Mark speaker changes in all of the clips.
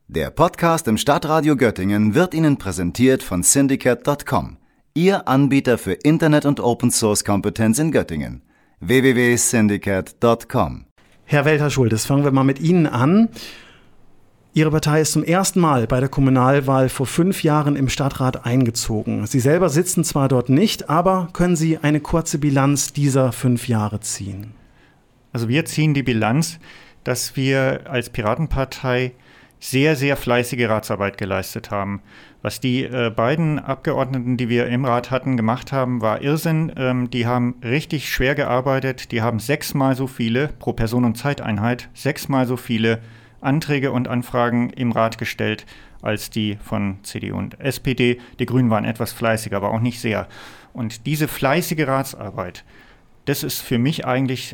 Speaker 1: Der Podcast im Stadtradio Göttingen wird Ihnen präsentiert von Syndicate.com, Ihr Anbieter für Internet- und Open-Source-Kompetenz in Göttingen. www.syndicate.com.
Speaker 2: Herr Welter-Schultes, fangen wir mal mit Ihnen an. Ihre Partei ist zum ersten Mal bei der Kommunalwahl vor 5 Jahren im Stadtrat eingezogen. Sie selber sitzen zwar dort nicht, aber können Sie eine kurze Bilanz dieser 5 Jahre ziehen?
Speaker 3: Also wir ziehen die Bilanz, dass wir als Piratenpartei sehr, sehr fleißige Ratsarbeit geleistet haben. Was die beiden Abgeordneten, die wir im Rat hatten, gemacht haben, war Irrsinn. Die haben richtig schwer gearbeitet. Die haben 6-mal so viele, pro Person und Zeiteinheit, 6-mal so viele Anträge und Anfragen im Rat gestellt als die von CDU und SPD. Die Grünen waren etwas fleißiger, aber auch nicht sehr. Und diese fleißige Ratsarbeit, das ist für mich eigentlich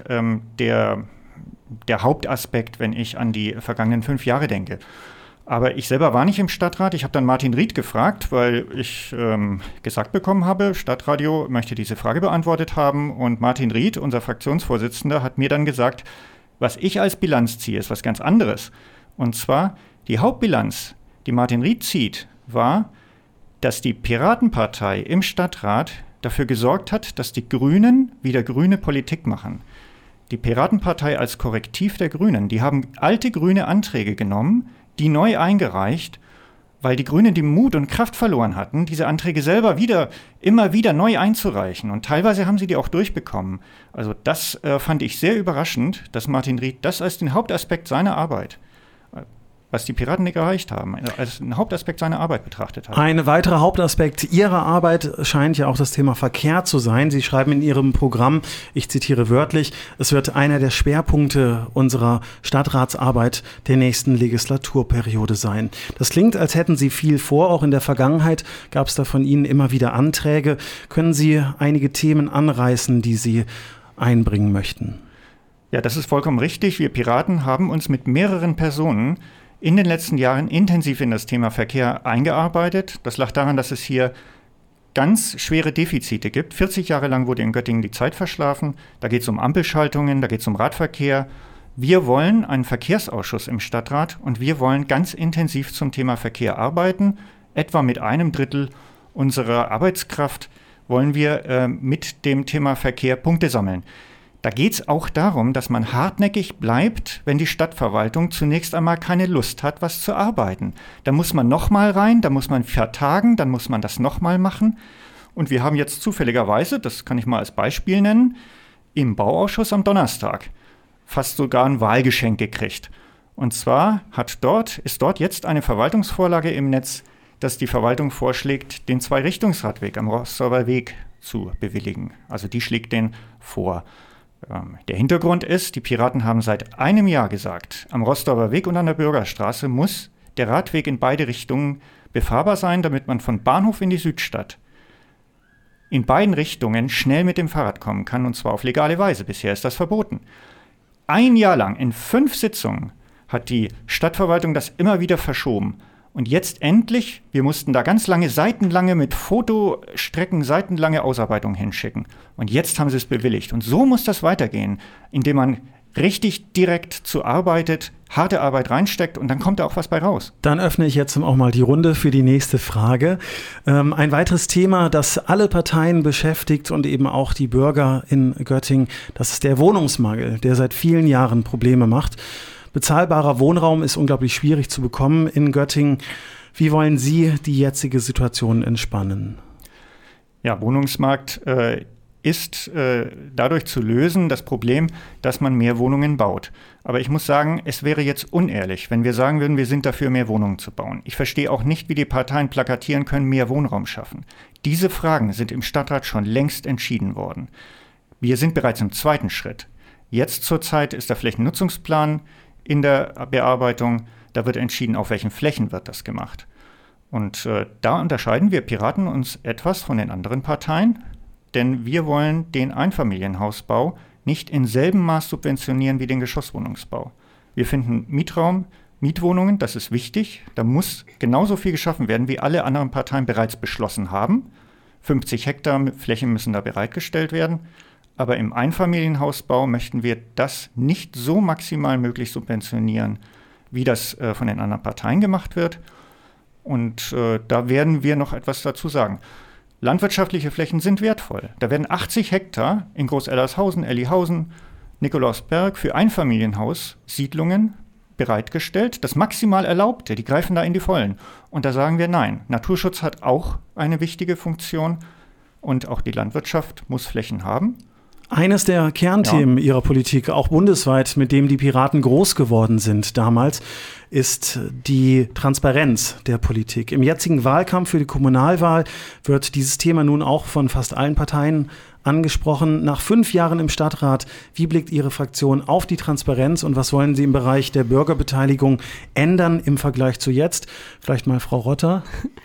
Speaker 3: der Hauptaspekt, wenn ich an die vergangenen 5 Jahre denke. Aber ich selber war nicht im Stadtrat. Ich habe dann Martin Ried gefragt, weil ich gesagt bekommen habe, Stadtradio möchte diese Frage beantwortet haben. Und Martin Ried, unser Fraktionsvorsitzender, hat mir dann gesagt, was ich als Bilanz ziehe, ist was ganz anderes. Und zwar die Hauptbilanz, die Martin Ried zieht, war, dass die Piratenpartei im Stadtrat dafür gesorgt hat, dass die Grünen wieder grüne Politik machen. Die Piratenpartei als Korrektiv der Grünen, die haben alte grüne Anträge genommen, die neu eingereicht, weil die Grünen den Mut und Kraft verloren hatten, diese Anträge selber immer wieder neu einzureichen. Und teilweise haben sie die auch durchbekommen. Also das fand ich sehr überraschend, dass Martin Ried das als den Hauptaspekt seiner Arbeit, was die Piraten nicht erreicht haben, als einen Hauptaspekt seiner Arbeit betrachtet haben.
Speaker 2: Ein weiterer Hauptaspekt Ihrer Arbeit scheint ja auch das Thema Verkehr zu sein. Sie schreiben in Ihrem Programm, ich zitiere wörtlich, es wird einer der Schwerpunkte unserer Stadtratsarbeit der nächsten Legislaturperiode sein. Das klingt, als hätten Sie viel vor. Auch in der Vergangenheit gab es da von Ihnen immer wieder Anträge. Können Sie einige Themen anreißen, die Sie einbringen möchten?
Speaker 3: Ja, das ist vollkommen richtig. Wir Piraten haben uns mit mehreren Personen in den letzten Jahren intensiv in das Thema Verkehr eingearbeitet. Das lag daran, dass es hier ganz schwere Defizite gibt. 40 Jahre lang wurde in Göttingen die Zeit verschlafen. Da geht es um Ampelschaltungen, da geht es um Radverkehr. Wir wollen einen Verkehrsausschuss im Stadtrat und wir wollen ganz intensiv zum Thema Verkehr arbeiten. Etwa mit 1/3 unserer Arbeitskraft wollen wir mit dem Thema Verkehr Punkte sammeln. Da geht es auch darum, dass man hartnäckig bleibt, wenn die Stadtverwaltung zunächst einmal keine Lust hat, was zu arbeiten. Da muss man nochmal rein, da muss man vertagen, dann muss man das nochmal machen. Und wir haben jetzt zufälligerweise, das kann ich mal als Beispiel nennen, im Bauausschuss am Donnerstag fast sogar ein Wahlgeschenk gekriegt. Und zwar ist dort jetzt eine Verwaltungsvorlage im Netz, dass die Verwaltung vorschlägt, den 2-Richtungsradweg am Rostorfer Weg zu bewilligen. Also die schlägt den vor. Der Hintergrund ist, die Piraten haben seit einem Jahr gesagt, am Rostorfer Weg und an der Bürgerstraße muss der Radweg in beide Richtungen befahrbar sein, damit man von Bahnhof in die Südstadt in beiden Richtungen schnell mit dem Fahrrad kommen kann, und zwar auf legale Weise. Bisher ist das verboten. 1 Jahr lang, in 5 Sitzungen, hat die Stadtverwaltung das immer wieder verschoben. Und jetzt endlich, wir mussten da ganz lange, seitenlange mit Fotostrecken, seitenlange Ausarbeitungen hinschicken. Und jetzt haben sie es bewilligt. Und so muss das weitergehen, indem man richtig direkt zu arbeitet, harte Arbeit reinsteckt und dann kommt da auch was bei raus.
Speaker 2: Dann öffne ich jetzt auch mal die Runde für die nächste Frage. Ein weiteres Thema, das alle Parteien beschäftigt und eben auch die Bürger in Göttingen, das ist der Wohnungsmangel, der seit vielen Jahren Probleme macht. Bezahlbarer Wohnraum ist unglaublich schwierig zu bekommen in Göttingen. Wie wollen Sie die jetzige Situation entspannen?
Speaker 3: Ja, Wohnungsmarkt ist dadurch zu lösen, das Problem, dass man mehr Wohnungen baut. Aber ich muss sagen, es wäre jetzt unehrlich, wenn wir sagen würden, wir sind dafür, mehr Wohnungen zu bauen. Ich verstehe auch nicht, wie die Parteien plakatieren können, mehr Wohnraum schaffen. Diese Fragen sind im Stadtrat schon längst entschieden worden. Wir sind bereits im 2. Schritt. Jetzt zurzeit ist der Flächennutzungsplan in der Bearbeitung. Da wird entschieden, auf welchen Flächen wird das gemacht. Und da unterscheiden wir Piraten uns etwas von den anderen Parteien, denn wir wollen den Einfamilienhausbau nicht in selben Maß subventionieren wie den Geschosswohnungsbau. Wir finden Mietraum, Mietwohnungen, das ist wichtig. Da muss genauso viel geschaffen werden, wie alle anderen Parteien bereits beschlossen haben. 50 Hektar Fläche müssen da bereitgestellt werden. Aber im Einfamilienhausbau möchten wir das nicht so maximal möglich subventionieren, wie das von den anderen Parteien gemacht wird. Und da werden wir noch etwas dazu sagen. Landwirtschaftliche Flächen sind wertvoll. Da werden 80 Hektar in Groß-Ellershausen, Ellihausen, Nikolausberg für Einfamilienhaus-Siedlungen bereitgestellt. Das maximal Erlaubte, die greifen da in die Vollen. Und da sagen wir nein. Naturschutz hat auch eine wichtige Funktion und auch die Landwirtschaft muss Flächen haben.
Speaker 2: Eines der Kernthemen Ihrer Politik, auch bundesweit, mit dem die Piraten groß geworden sind damals, ist die Transparenz der Politik. Im jetzigen Wahlkampf für die Kommunalwahl wird dieses Thema nun auch von fast allen Parteien angesprochen. Nach 5 Jahren im Stadtrat, wie blickt Ihre Fraktion auf die Transparenz und was wollen Sie im Bereich der Bürgerbeteiligung ändern im Vergleich zu jetzt? Vielleicht mal Frau Rotter.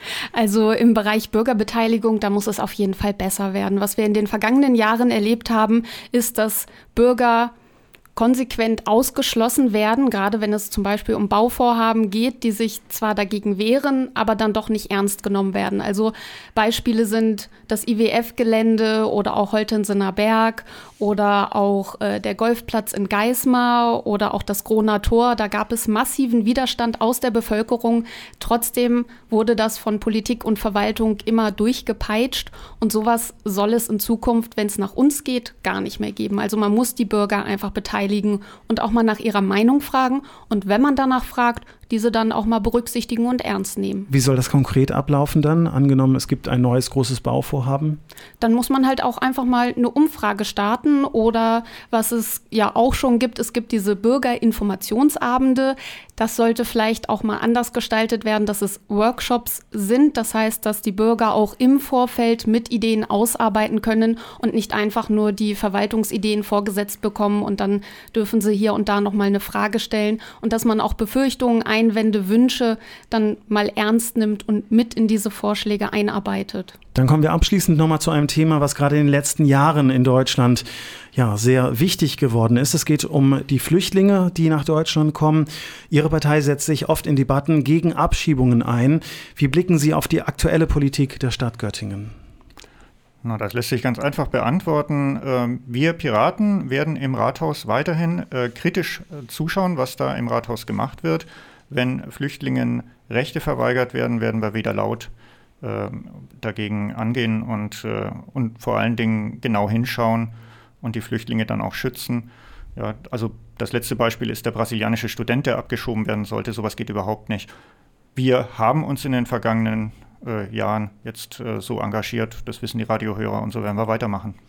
Speaker 4: Also im Bereich Bürgerbeteiligung, da muss es auf jeden Fall besser werden. Was wir in den vergangenen Jahren erlebt haben, ist, dass Bürger konsequent ausgeschlossen werden, gerade wenn es zum Beispiel um Bauvorhaben geht, die sich zwar dagegen wehren, aber dann doch nicht ernst genommen werden. Also Beispiele sind das IWF-Gelände oder auch Holtensener Berg oder auch der Golfplatz in Geismar oder auch das Grohner Tor. Da gab es massiven Widerstand aus der Bevölkerung. Trotzdem wurde das von Politik und Verwaltung immer durchgepeitscht und sowas soll es in Zukunft, wenn es nach uns geht, gar nicht mehr geben. Also man muss die Bürger einfach beteiligen und auch mal nach ihrer Meinung fragen und wenn man danach fragt, diese dann auch mal berücksichtigen und ernst nehmen.
Speaker 2: Wie soll das konkret ablaufen dann? Angenommen, es gibt ein neues großes Bauvorhaben?
Speaker 4: Dann muss man halt auch einfach mal eine Umfrage starten oder was es ja auch schon gibt, es gibt diese Bürgerinformationsabende. Das sollte vielleicht auch mal anders gestaltet werden, dass es Workshops sind. Das heißt, dass die Bürger auch im Vorfeld mit Ideen ausarbeiten können und nicht einfach nur die Verwaltungsideen vorgesetzt bekommen und dann dürfen sie hier und da noch mal eine Frage stellen und dass man auch Befürchtungen, Einwände, Wünsche dann mal ernst nimmt und mit in diese Vorschläge einarbeitet.
Speaker 2: Dann kommen wir abschließend nochmal zu einem Thema, was gerade in den letzten Jahren in Deutschland sehr wichtig geworden ist. Es geht um die Flüchtlinge, die nach Deutschland kommen. Ihre Partei setzt sich oft in Debatten gegen Abschiebungen ein. Wie blicken Sie auf die aktuelle Politik der Stadt Göttingen?
Speaker 3: Na, das lässt sich ganz einfach beantworten. Wir Piraten werden im Rathaus weiterhin kritisch zuschauen, was da im Rathaus gemacht wird. Wenn Flüchtlingen Rechte verweigert werden, werden wir wieder laut dagegen angehen und vor allen Dingen genau hinschauen und die Flüchtlinge dann auch schützen. Ja, also das letzte Beispiel ist der brasilianische Student, der abgeschoben werden sollte. Sowas geht überhaupt nicht. Wir haben uns in den vergangenen Jahren jetzt so engagiert, das wissen die Radiohörer und so werden wir weitermachen.